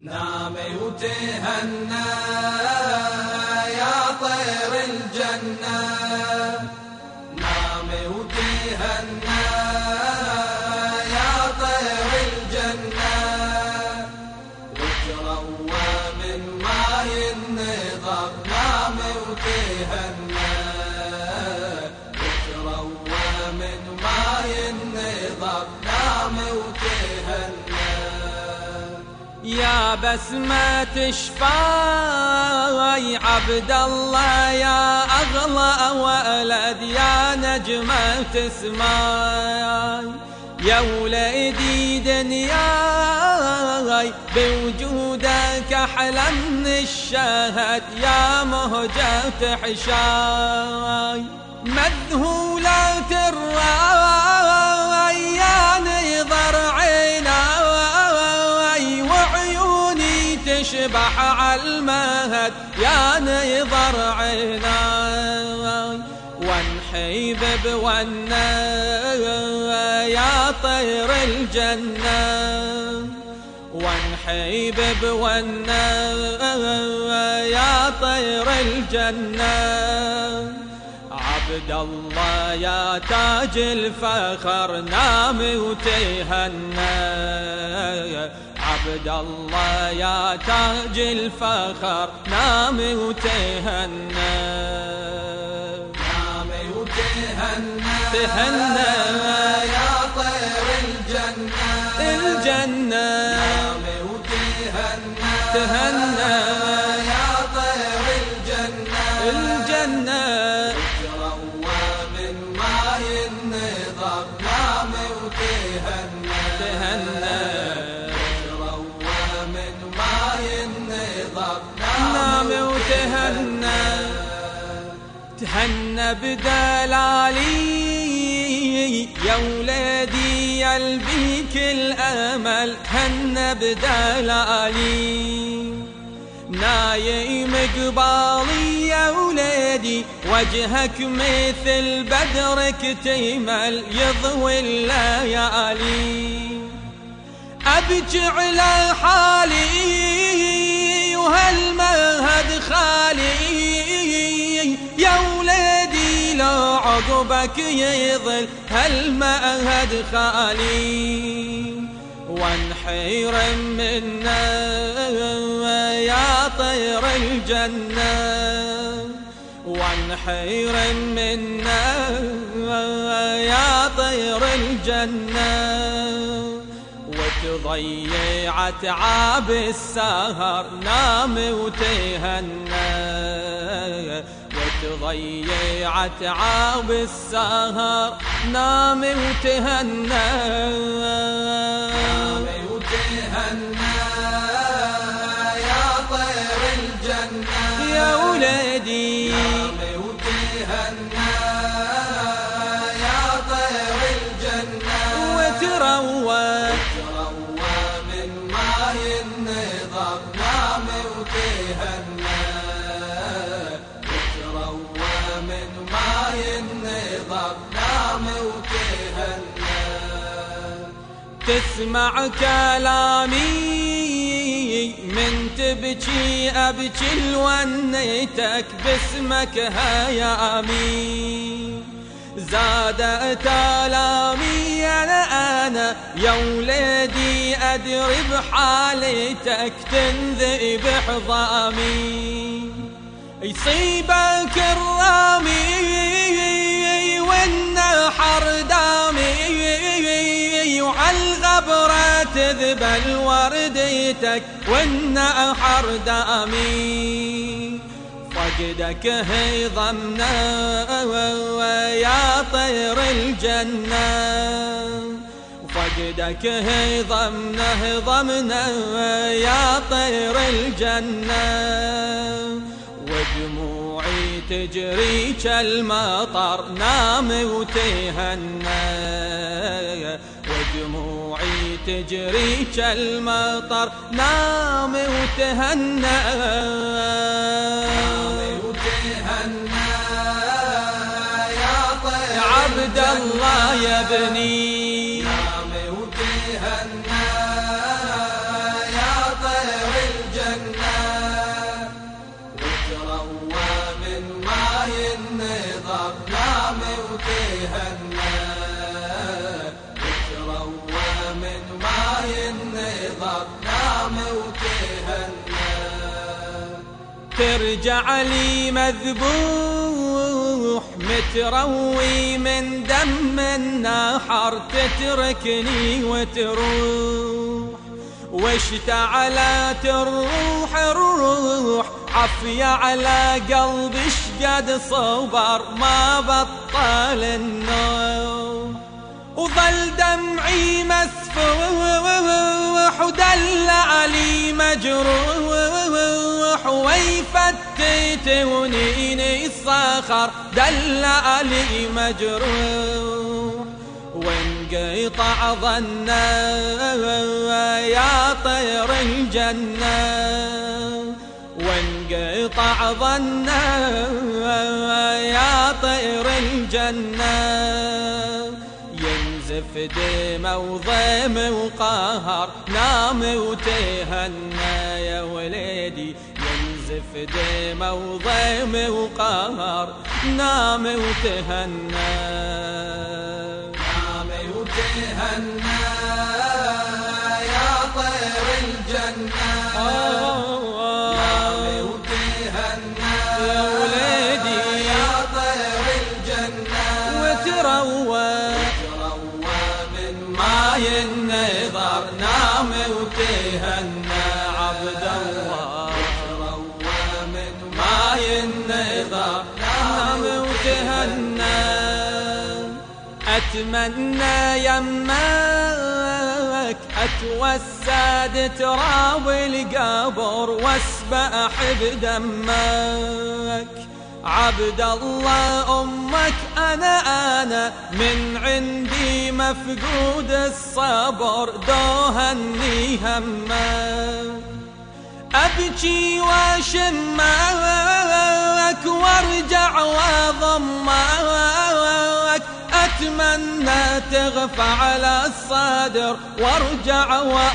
نامي وتهنى يا طير الجنة، نامي وتهنى يا طير الجنة، وتروى من ماي النظر. نامي وتهنى وتروى من ماي النظر. نامي وتهنى يا بسمة شفاي عبد الله يا أغلى ولد يا نجمة تسماي، يا ولدي دنياي بوجودك أحلى من الشهد، يا مهجة حشاي مذهولة الرأي يا نظر عيناي، وعيوني تشبح عالمهد يا نظر عيناي، وانحيب بونا يا طير الجنة، وانحيب بونا يا طير الجنة، عبد الله يا تاج الفخر نامي وتهنى، عبد الله يا تاج الفخر نامي وتهنى، نامي وتهنى تهنى يا طير الجنة، الجنة نامي وتهنى تهنى يا طير الجنة، الجنة وتروى من ماي النظر. نامي وتهنى تهنى وتروى من ماي النظر. نامي وتهنى تهنى بدلالي يا ولدي يلبيك الأمل، تهنى بدلالي نايم قبالي يا ولدي، وجهك مثل بدر اكتمل يضوي الليالي، أبكي على حالي وهالمهد خالي يا ولدي، لو عقبك يظل هالمهد خالي، وانحير منا يا طير الجنة، وانحير منا يا طير الجنة، وتضيع تعاب السهر نامي وتهنى، وتضيع تعاب السهر نامي وتهنى، نامي وتهنى يا طير الجنة، يا ولدي نامي وتهنى يا طير الجنة، وتروى من ماي النظر. نامي وتهنى وتروى من ماي النظر. نامي وتهنى تسمع كلامي من تبكي أبكي لونيتك باسمك هيامي، زادت آلامي أنا يا ولدي أدري بحالتك تنذئب حظامي، يصيبك الرامي والنحر دامي، وعالغبرة تذبل ورديتك والنحر دامي، فقدك هيضمنا يا طير الجنة، فقدك هيضمنا يا طير الجنة، ودموعي تجري كالمطر نامي وتهنى، ودموعي تجري كالمطر نامي وتهنى، نامي وتهنى يا طير عبد الله يا ابني، نامي وتهنى يا طير نام وتهنى. ترجع لي مذبوح متروي من دم النحر، تتركني وتروح واشتعلت الروح عافية على قلبي شقد صبر ما بطل النوم، وظل دمعي مسفوح ودلع لي مجروح، ويفتت ونيني الصخر دلع لي مجروح، وانقطع ظنا يا طير الجنة، وانقطع ظنا يا طير الجنة، ينزف دمه وضيم وقهر نام وتهنى يا وليدي، ينزف دمه وضيم وقهر نام وتهنى. نام وتهنى يا طير الجنة، نام وتهنى يا وليدي يا طير الجنة، وتروى من ماي النظر نام وتهنى عبد الله، وتروى من ماي النظر نام وتهنى. أتمنى يمك أتوسد تراب القبر واسبح بدمك، عبد الله أمك أنا من عندي مفقود الصبر دوهني همك، أبكي واشمك وارجع وضمك، أتمنى تغفى على الصدر وارجع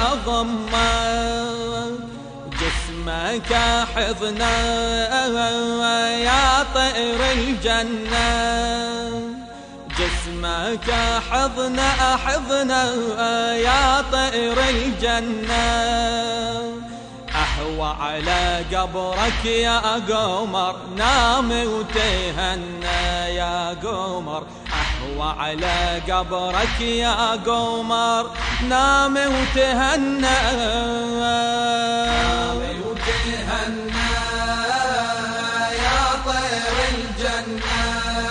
وأضمك، جسمك حضنا يا طير الجنة، جسمك حضنا يا طير الجنة، أهوى على قبرك يا قمر نام وتهنى يا قمر، أهوى على قبرك يا قمر نام وتهنى. نام وتهنى يا طير الجنة،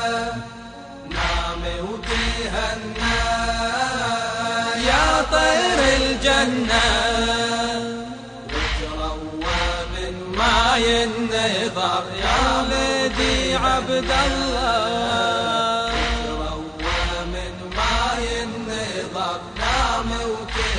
نام وتهنى يا طير الجنة، ماي النظر يا ولدي عبد الله، وتروى من ماي النظر نام وتهنى.